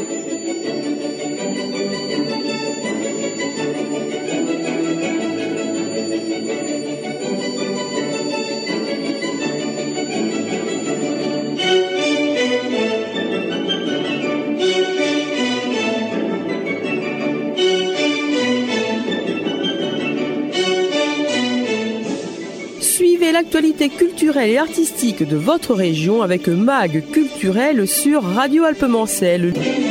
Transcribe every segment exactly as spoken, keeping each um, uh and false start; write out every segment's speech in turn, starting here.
L'actualité culturelle et artistique de votre région avec Mag Culturel sur Radio Alpemancel.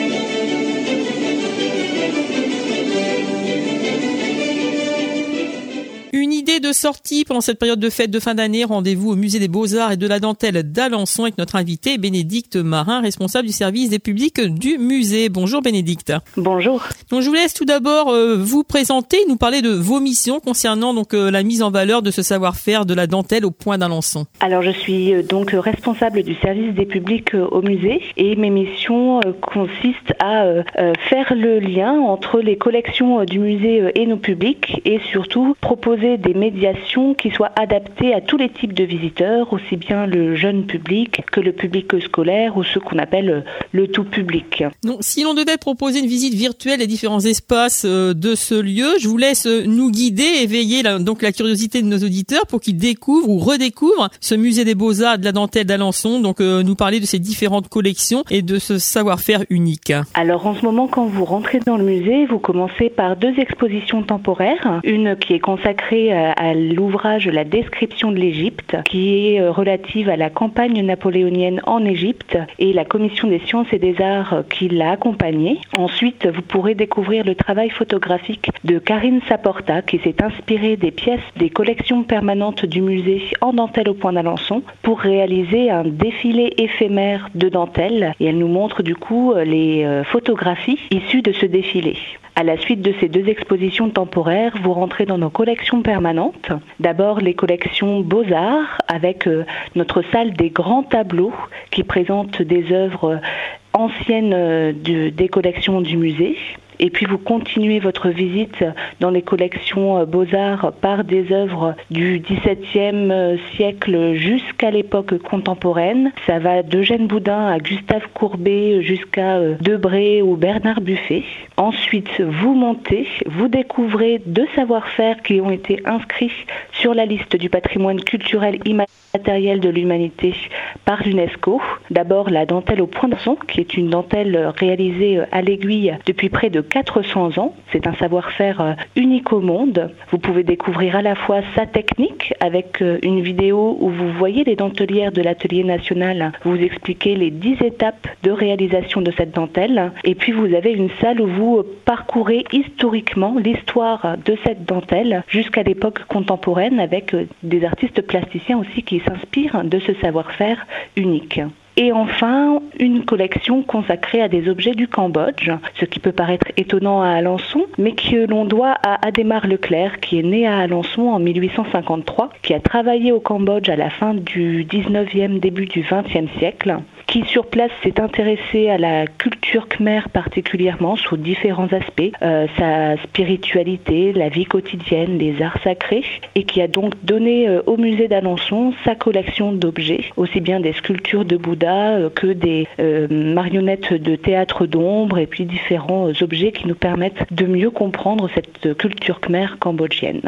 Une idée de sortie pendant cette période de fête de fin d'année. Rendez-vous au Musée des Beaux-Arts et de la Dentelle d'Alençon avec notre invité Bénédicte Marin, responsable du service des publics du musée. Bonjour Bénédicte. Bonjour. Donc je vous laisse tout d'abord euh, vous présenter, nous parler de vos missions concernant donc euh, la mise en valeur de ce savoir-faire de la dentelle au point d'Alençon. Alors je suis euh, donc responsable du service des publics euh, au musée et mes missions euh, consistent à euh, euh, faire le lien entre les collections euh, du musée euh, et nos publics et surtout proposer des médiations qui soient adaptées à tous les types de visiteurs, aussi bien le jeune public que le public scolaire ou ce qu'on appelle le tout public. Donc, si l'on devait proposer une visite virtuelle des différents espaces de ce lieu, je vous laisse nous guider, éveiller la, donc la curiosité de nos auditeurs pour qu'ils découvrent ou redécouvrent ce musée des Beaux-Arts de la Dentelle d'Alençon, donc euh, nous parler de ces différentes collections et de ce savoir-faire unique. Alors en ce moment, quand vous rentrez dans le musée, vous commencez par deux expositions temporaires, une qui est consacrée à l'ouvrage La description de l'Égypte, qui est relative à la campagne napoléonienne en Égypte et la commission des sciences et des arts qui l'a accompagnée. Ensuite, vous pourrez découvrir le travail photographique de Karine Saporta, qui s'est inspirée des pièces des collections permanentes du musée en dentelle au point d'Alençon pour réaliser un défilé éphémère de dentelle. Et elle nous montre du coup les photographies issues de ce défilé. À la suite de ces deux expositions temporaires, vous rentrez dans nos collections permanentes. D'abord, les collections Beaux-Arts avec euh, notre salle des grands tableaux qui présentent des œuvres anciennes euh, de, des collections du musée. Et puis vous continuez votre visite dans les collections Beaux-Arts par des œuvres du dix-septième siècle jusqu'à l'époque contemporaine. Ça va d'Eugène Boudin à Gustave Courbet jusqu'à Debré ou Bernard Buffet. Ensuite, vous montez, vous découvrez deux savoir-faire qui ont été inscrits sur la liste du patrimoine culturel immatériel de l'humanité par l'UNESCO. D'abord la dentelle au point d'Alençon, qui est une dentelle réalisée à l'aiguille depuis près de quatre cents ans. C'est un savoir-faire unique au monde. Vous pouvez découvrir à la fois sa technique avec une vidéo où vous voyez les dentelières de l'Atelier national vous expliquer les dix étapes de réalisation de cette dentelle. Et puis vous avez une salle où vous parcourez historiquement l'histoire de cette dentelle jusqu'à l'époque contemporaine avec des artistes plasticiens aussi qui s'inspirent de ce savoir-faire unique. Et enfin, une collection consacrée à des objets du Cambodge, ce qui peut paraître étonnant à Alençon, mais que l'on doit à Adhémar Leclerc, qui est né à Alençon en mille huit cent cinquante-trois, qui a travaillé au Cambodge à la fin du dix-neuvième, début du vingtième siècle, qui sur place s'est intéressé à la culture khmère particulièrement sous différents aspects, euh, sa spiritualité, la vie quotidienne, les arts sacrés, et qui a donc donné euh, au musée d'Alençon sa collection d'objets, aussi bien des sculptures de Bouddha euh, que des euh, marionnettes de théâtre d'ombre et puis différents euh, objets qui nous permettent de mieux comprendre cette culture khmère cambodgienne.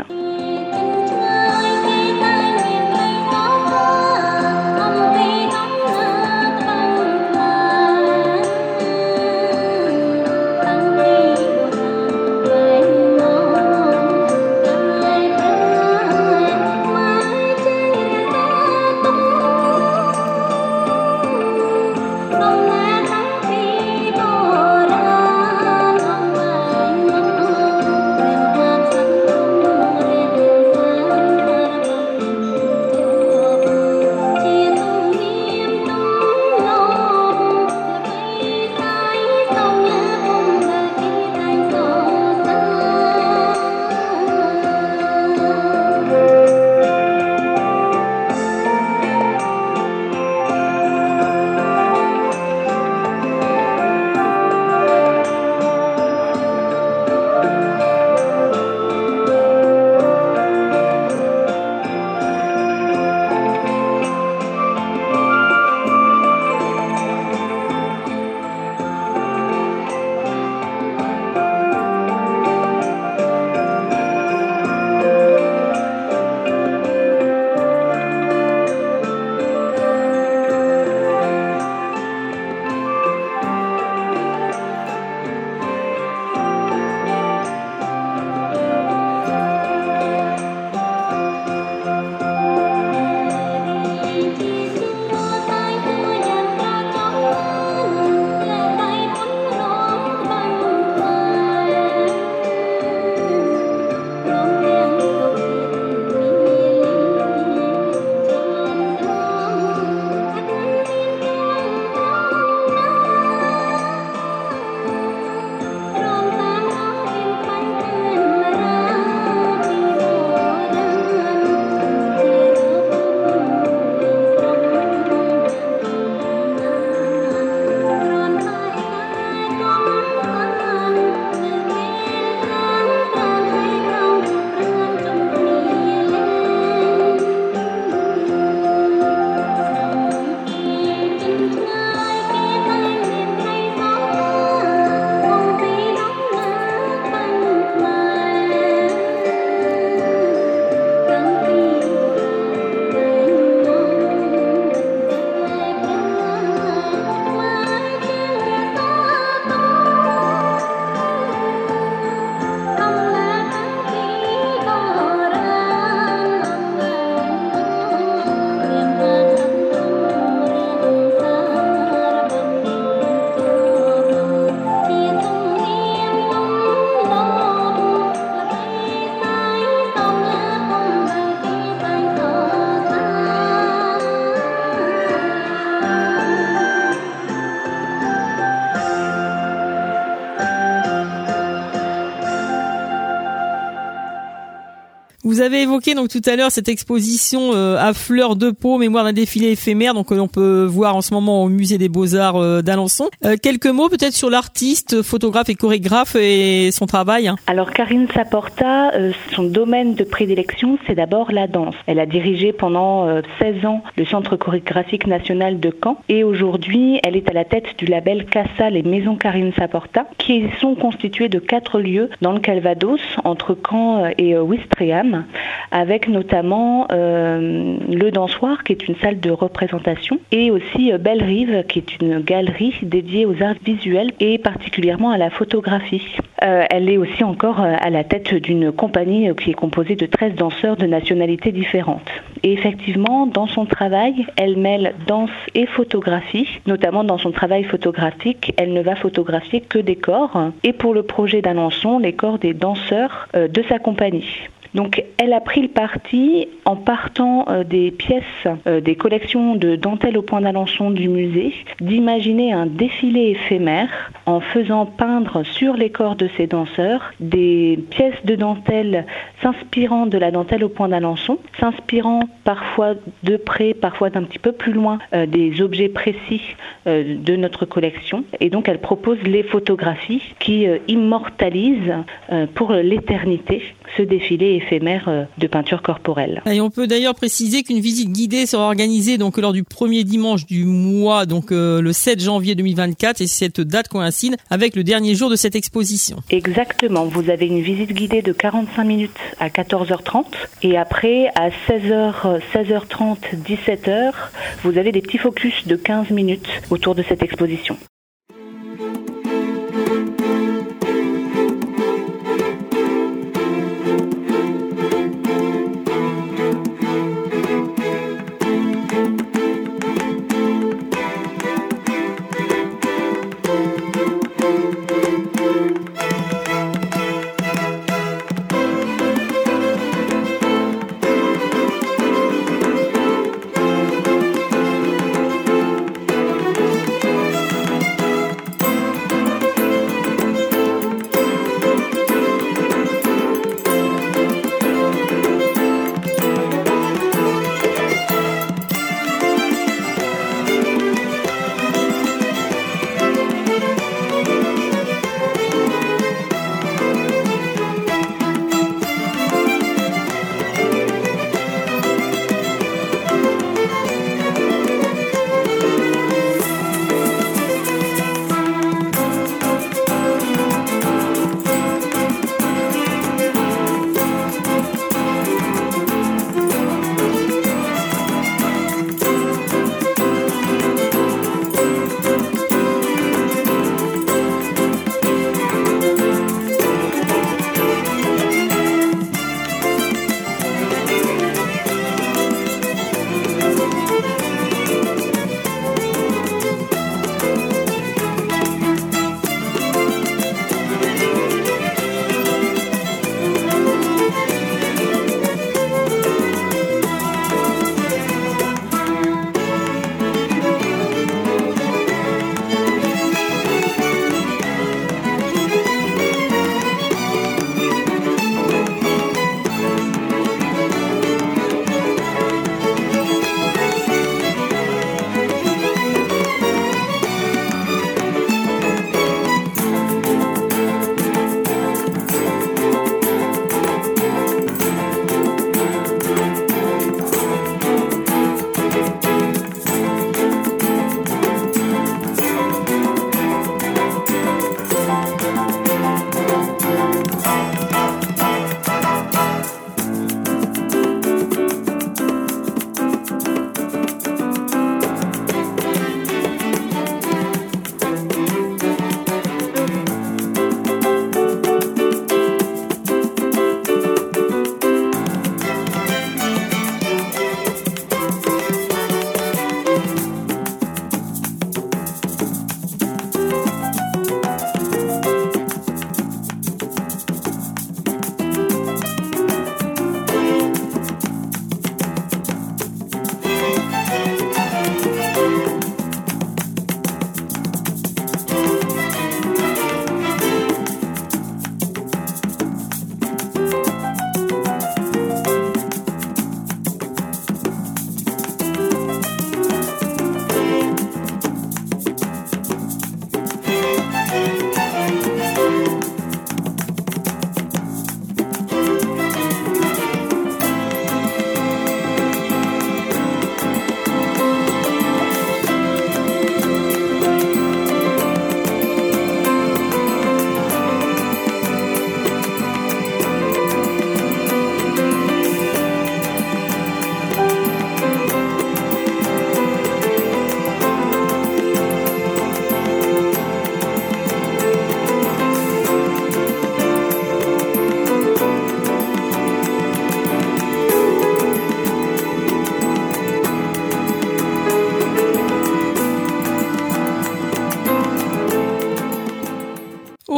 Vous avez évoqué donc tout à l'heure cette exposition euh, à fleur de peau, mémoire d'un défilé éphémère, donc que l'on peut voir en ce moment au musée des Beaux-Arts euh, d'Alençon. Euh, quelques mots peut-être sur l'artiste, photographe et chorégraphe et son travail. Alors Karine Saporta, euh, son domaine de prédilection, c'est d'abord la danse. Elle a dirigé pendant euh, seize ans le Centre chorégraphique national de Caen et aujourd'hui elle est à la tête du label Casa les Maisons Karine Saporta qui sont constitués de quatre lieux dans le Calvados entre Caen et euh, Ouistreham, avec notamment euh, le Dansoir qui est une salle de représentation et aussi euh, Belle Rive qui est une galerie dédiée aux arts visuels et particulièrement à la photographie. Euh, elle est aussi encore euh, à la tête d'une compagnie euh, qui est composée de treize danseurs de nationalités différentes. Et effectivement, dans son travail, elle mêle danse et photographie, notamment dans son travail photographique, elle ne va photographier que des corps et pour le projet d'Alençon, les corps des danseurs euh, de sa compagnie. Donc, elle a pris le parti, en partant euh, des pièces, euh, des collections de dentelles au point d'Alençon du musée, d'imaginer un défilé éphémère en faisant peindre sur les corps de ces danseurs des pièces de dentelle s'inspirant de la dentelle au point d'Alençon, s'inspirant parfois de près, parfois d'un petit peu plus loin euh, des objets précis euh, de notre collection. Et donc, elle propose les photographies qui euh, immortalisent euh, pour l'éternité ce défilé éphémère de peinture corporelle. Et on peut d'ailleurs préciser qu'une visite guidée sera organisée donc lors du premier dimanche du mois, donc euh, le sept janvier deux mille vingt-quatre, et cette date coïncide avec le dernier jour de cette exposition. Exactement, vous avez une visite guidée de quarante-cinq minutes à quatorze heures trente et après à seize heures, seize heures trente, dix-sept heures, vous avez des petits focus de quinze minutes autour de cette exposition.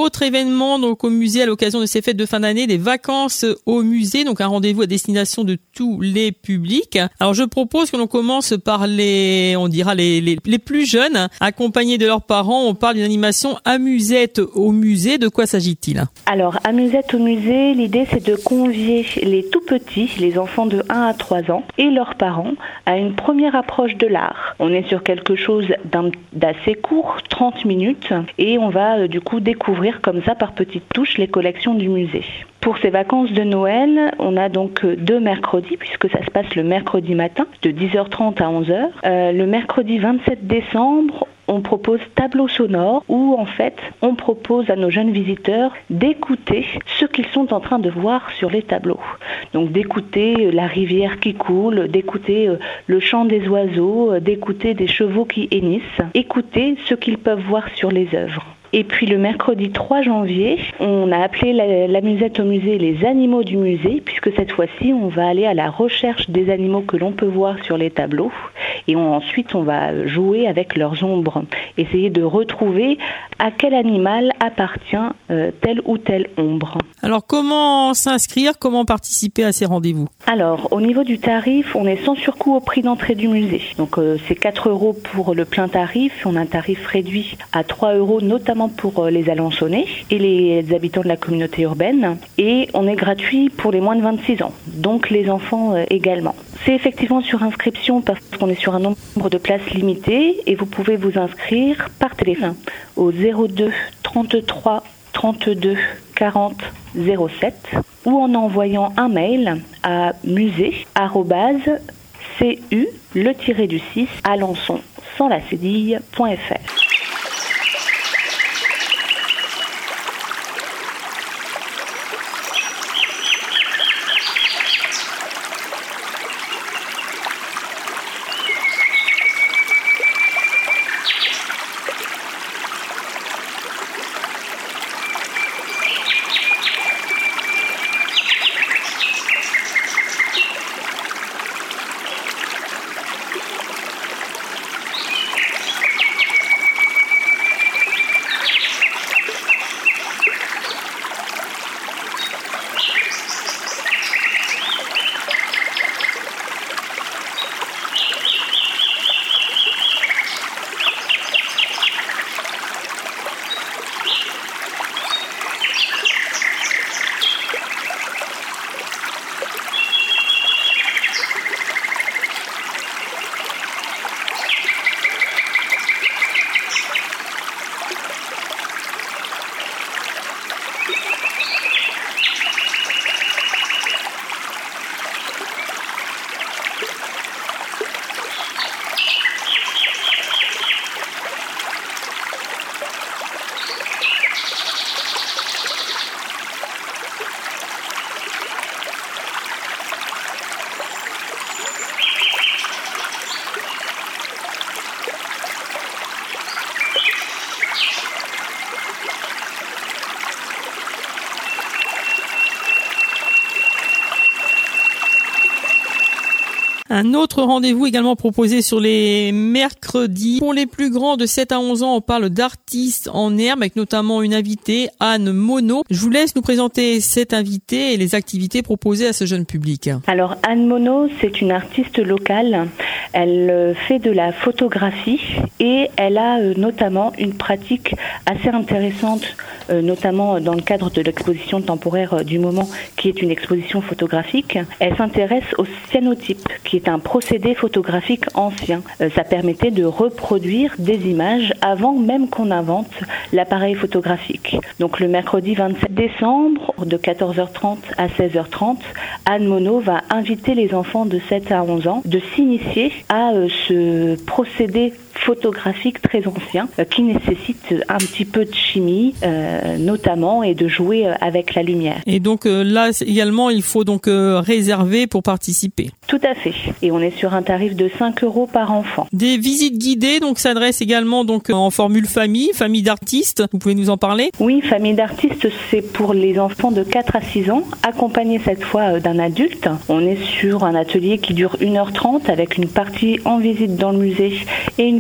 autre événement donc au musée à l'occasion de ces fêtes de fin d'année, des vacances au musée, donc un rendez-vous à destination de tous les publics. Alors je propose que l'on commence par les, on dira les, les, les plus jeunes, accompagnés de leurs parents. On parle d'une animation Amusette au musée. De quoi s'agit-il? Alors Amusette au musée, l'idée c'est de convier les tout petits, les enfants de un à trois ans et leurs parents à une première approche de l'art. On est sur quelque chose d'un, d'assez court, trente minutes, et on va euh, du coup découvrir comme ça par petites touches les collections du musée. Pour ces vacances de Noël, on a donc deux mercredis, puisque ça se passe le mercredi matin, de dix heures trente à onze heures. Euh, le mercredi vingt-sept décembre, on propose tableau sonore où en fait on propose à nos jeunes visiteurs d'écouter ce qu'ils sont en train de voir sur les tableaux. Donc d'écouter la rivière qui coule, d'écouter le chant des oiseaux, d'écouter des chevaux qui hennissent, écouter ce qu'ils peuvent voir sur les œuvres. Et puis le mercredi trois janvier, on a appelé la, la musette au musée les animaux du musée, puisque cette fois-ci on va aller à la recherche des animaux que l'on peut voir sur les tableaux, et on, ensuite on va jouer avec leurs ombres, essayer de retrouver à quel animal appartient euh, telle ou telle ombre. Alors comment s'inscrire, comment participer à ces rendez-vous? Alors au niveau du tarif, on est sans surcoût au prix d'entrée du musée. Donc euh, c'est quatre euros pour le plein tarif, on a un tarif réduit à trois euros notamment pour les Alençonnais et les habitants de la communauté urbaine, et on est gratuit pour les moins de vingt-six ans, donc les enfants également. C'est effectivement sur inscription parce qu'on est sur un nombre de places limitées, et vous pouvez vous inscrire par téléphone au zéro deux trente-trois trente-deux quarante zéro sept ou en envoyant un mail à musée arobase cu le tiré du six alençon sans la cédille point f r. Un autre rendez-vous également proposé sur les mercredis. Pour les plus grands de sept à onze ans, on parle d'artistes en herbe avec notamment une invitée, Anne Monod. Je vous laisse nous présenter cette invitée et les activités proposées à ce jeune public. Alors Anne Monod, c'est une artiste locale. Elle fait de la photographie et elle a notamment une pratique assez intéressante, notamment dans le cadre de l'exposition temporaire du moment, qui est une exposition photographique. Elle s'intéresse au cyanotype, qui est un procédé photographique ancien. Ça permettait de reproduire des images avant même qu'on invente l'appareil photographique. Donc le mercredi vingt-sept décembre, de quatorze heures trente à seize heures trente, Anne Monod va inviter les enfants de sept à onze ans de s'initier à ce procédé photographique très ancien euh, qui nécessite un petit peu de chimie euh, notamment et de jouer euh, avec la lumière. Et donc euh, là également il faut donc euh, réserver pour participer. Tout à fait. Et on est sur un tarif de cinq euros par enfant. Des visites guidées donc s'adressent également donc en formule famille, famille d'artistes. Vous pouvez nous en parler? Oui, famille d'artistes, c'est pour les enfants de quatre à six ans, accompagnés cette fois d'un adulte. On est sur un atelier qui dure une heure trente avec une partie en visite dans le musée et une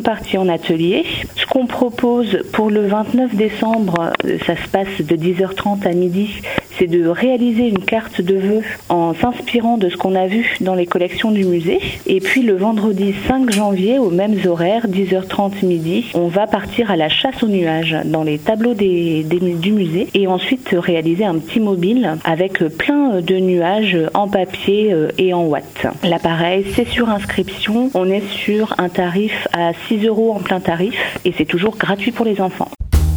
parties en atelier. Ce qu'on propose pour le vingt-neuf décembre, ça se passe de dix heures trente à midi, c'est de réaliser une carte de vœux en s'inspirant de ce qu'on a vu dans les collections du musée. Et puis le vendredi cinq janvier, aux mêmes horaires, dix heures trente midi, on va partir à la chasse aux nuages dans les tableaux des, des, du musée et ensuite réaliser un petit mobile avec plein de nuages en papier et en watts. L'appareil, c'est sur inscription. On est sur un tarif à six euros en plein tarif et c'est toujours gratuit pour les enfants.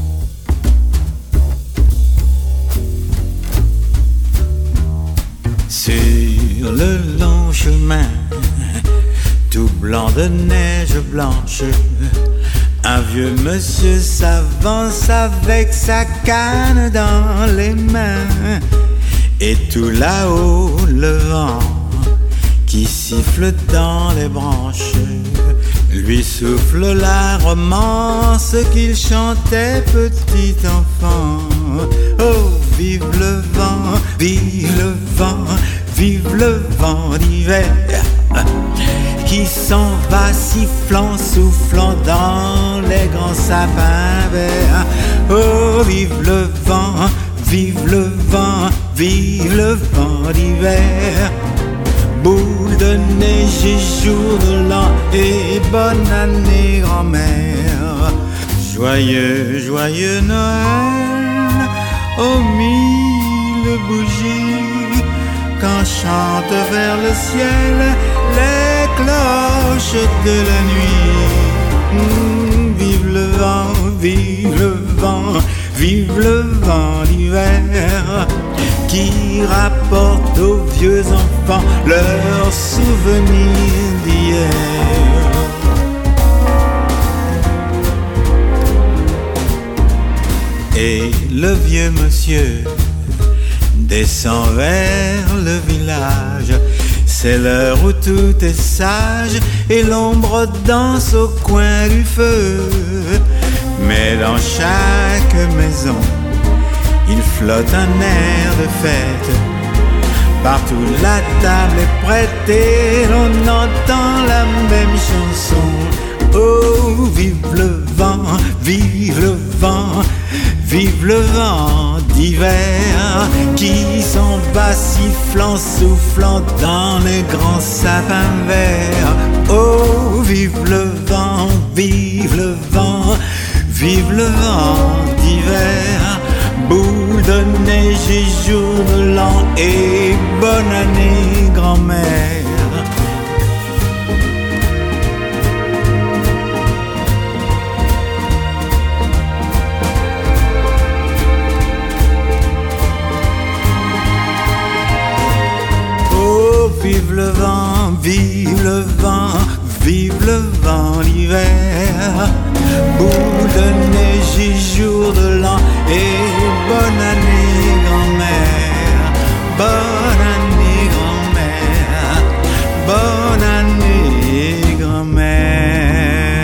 Sur le long chemin, tout blanc de neige blanche, un vieux monsieur s'avance avec sa canne dans les mains. Et tout là-haut, le vent qui siffle dans les branches lui souffle la romance qu'il chantait petit enfant. Oh, vive le vent, vive le vent, vive le vent d'hiver qui s'en va sifflant, soufflant dans les grands sapins verts. Oh, vive le vent, vive le vent, vive le vent d'hiver. Boule de neige et jour de l'an et bonne année grand-mère. Joyeux, joyeux Noël, aux mille bougies, quand chantent vers le ciel les cloches de la nuit. Mmh, vive le vent, vive le vent, vive le vent d'hiver qui rapporte aux vieux enfants leurs souvenirs d'hier. Et le vieux monsieur descend vers le village. C'est l'heure où tout est sage et l'ombre danse au coin du feu. Mais dans chaque maison, il flotte un air de fête. Partout la table est prête et l'on entend la même chanson. Oh, vive le vent, vive le vent, vive le vent d'hiver qui s'en va sifflant, soufflant dans les grands sapins verts. Oh, vive le vent, vive le vent, vive le vent d'hiver. Boule de neige et jour de l'an et bonne année grand-mère. Oh, vive le vent, vive le vent, vive le vent l'hiver. Boule de neige et jour de l'an et bonne année grand-mère. Bonne année grand-mère, bonne année grand-mère.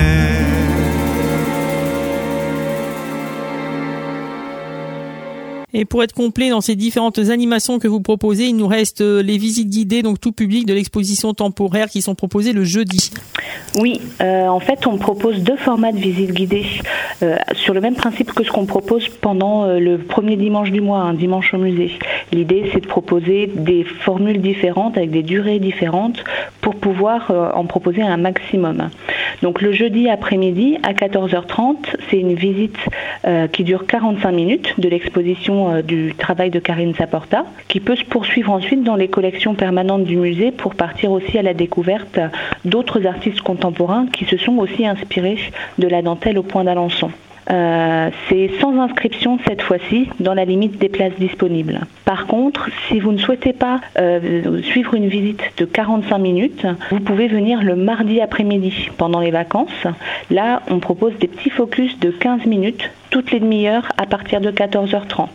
Et pour être complet dans ces différentes animations que vous proposez, il nous reste les visites guidées, donc tout public, de l'exposition temporaire qui sont proposées le jeudi. Oui, euh, en fait, on propose deux formats de visites guidées euh, sur le même principe que ce qu'on propose pendant euh, le premier dimanche du mois, un dimanche au musée. L'idée, c'est de proposer des formules différentes avec des durées différentes pour pouvoir euh, en proposer un maximum. Donc le jeudi après-midi à quatorze heures trente, c'est une visite euh, qui dure quarante-cinq minutes de l'exposition euh, du travail de Karine Saporta, qui peut se poursuivre ensuite dans les collections permanentes du musée pour partir aussi à la découverte d'autres artistes contemporains qui se sont aussi inspirés de la dentelle au point d'Alençon. Euh, c'est sans inscription cette fois-ci, dans la limite des places disponibles. Par contre, si vous ne souhaitez pas euh, suivre une visite de quarante-cinq minutes, vous pouvez venir le mardi après-midi pendant les vacances. Là, on propose des petits focus de quinze minutes, toutes les demi-heures à partir de quatorze heures trente.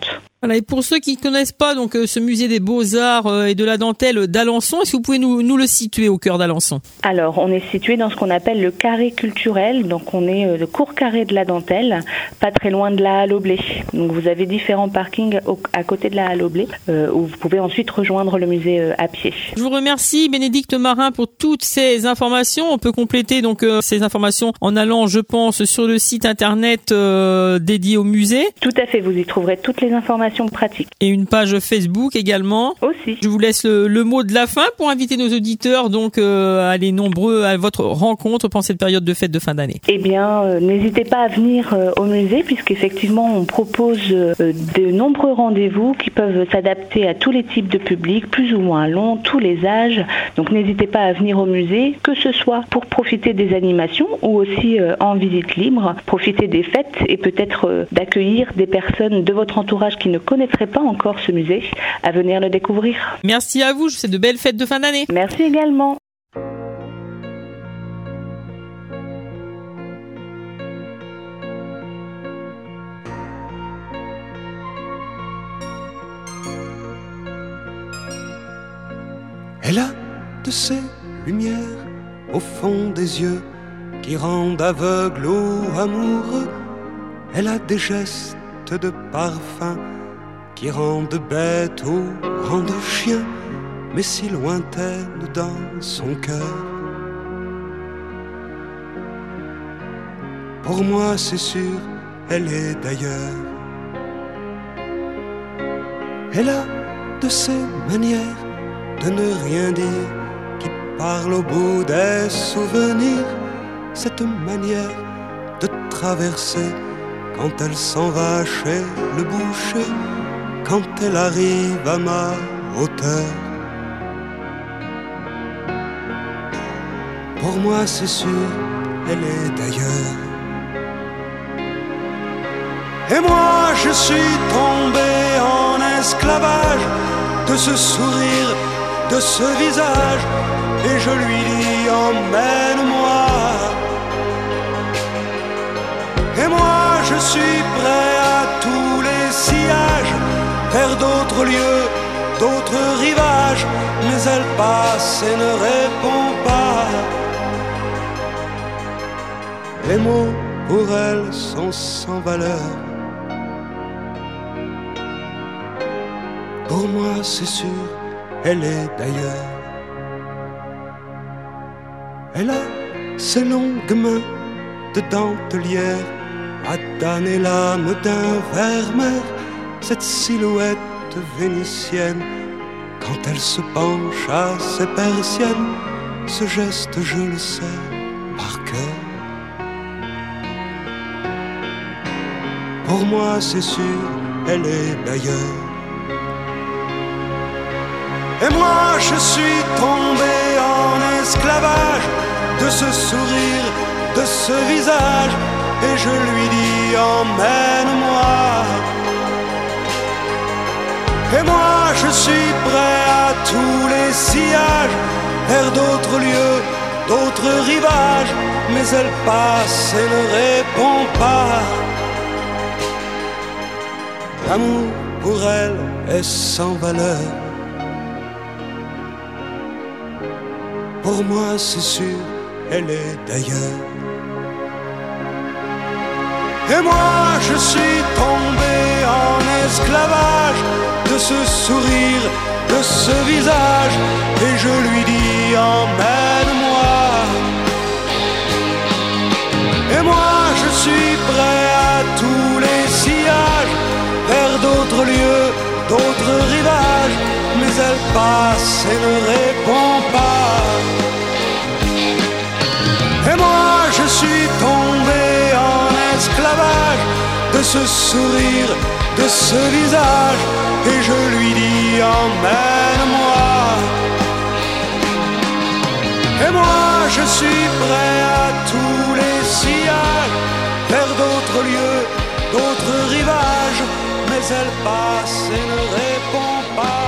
Voilà, et pour ceux qui ne connaissent pas donc ce musée des Beaux-Arts euh, et de la dentelle d'Alençon, est-ce que vous pouvez nous, nous le situer au cœur d'Alençon? Alors, on est situé dans ce qu'on appelle le carré culturel, donc on est euh, le court carré de la dentelle, pas très loin de la Halle au Blé. Donc vous avez différents parkings au, à côté de la Halle au Blé, euh, où vous pouvez ensuite rejoindre le musée euh, à pied. Je vous remercie Bénédicte Marin pour toutes ces informations. On peut compléter donc euh, ces informations en allant, je pense, sur le site internet euh, dédié au musée. Tout à fait, vous y trouverez toutes les informations pratiques. Et une page Facebook également. Aussi. Je vous laisse le, le mot de la fin pour inviter nos auditeurs donc euh, à aller nombreux à votre rencontre pendant cette période de fête de fin d'année. Eh bien, euh, n'hésitez pas à venir euh, au musée puisqu'effectivement on propose euh, de nombreux rendez-vous qui peuvent s'adapter à tous les types de publics, plus ou moins longs, tous les âges. Donc n'hésitez pas à venir au musée, que ce soit pour profiter des animations ou aussi euh, en visite libre, profiter des fêtes et peut-être euh, d'accueillir des personnes de votre entourage qui ne connaîtraient pas encore ce musée, à venir le découvrir. Merci à vous, je vous souhaite de belles fêtes de fin d'année. Merci également. Elle a de ces lumières au fond des yeux qui rendent aveugle ou amoureux. Elle a des gestes de parfum qui rendent bête ou rendent chien, mais si lointaine dans son cœur. Pour moi c'est sûr, elle est d'ailleurs. Elle a de ces manières de ne rien dire qui parle au bout des souvenirs, cette manière de traverser quand elle s'en va chez le boucher, quand elle arrive à ma hauteur. Pour moi c'est sûr, elle est d'ailleurs. Et moi je suis tombé en esclavage de ce sourire, de ce visage, et je lui dis emmène-moi. Et moi je suis prêt à tous les sillages, vers d'autres lieux, d'autres rivages, mais elle passe et ne répond pas. Les mots pour elle sont sans valeur. Pour moi c'est sûr, elle est d'ailleurs. Elle a ses longues mains de dentelière à damner l'âme d'un vermeer, cette silhouette vénitienne quand elle se penche à ses persiennes, ce geste je le sais par cœur. Pour moi c'est sûr, elle est d'ailleurs. Et moi je suis tombé en esclavage de ce sourire, de ce visage, et je lui dis emmène-moi. Et moi je suis prêt à tous les sillages, vers d'autres lieux, d'autres rivages, mais elle passe et ne répond pas. L'amour pour elle est sans valeur. Pour moi c'est sûr, elle est d'ailleurs. Et moi je suis tombé en esclavage de ce sourire, de ce visage, et je lui dis emmène-moi. Et moi je suis prêt à tous les sillages, vers d'autres lieux, d'autres rivages, mais elle passe et ne répond pas. Et moi je suis tombé en esclavage de ce sourire, de ce visage, et je lui dis emmène-moi. Et moi je suis prêt à tous les sillages, vers d'autres lieux, d'autres rivages, mais elle passe et ne répond pas.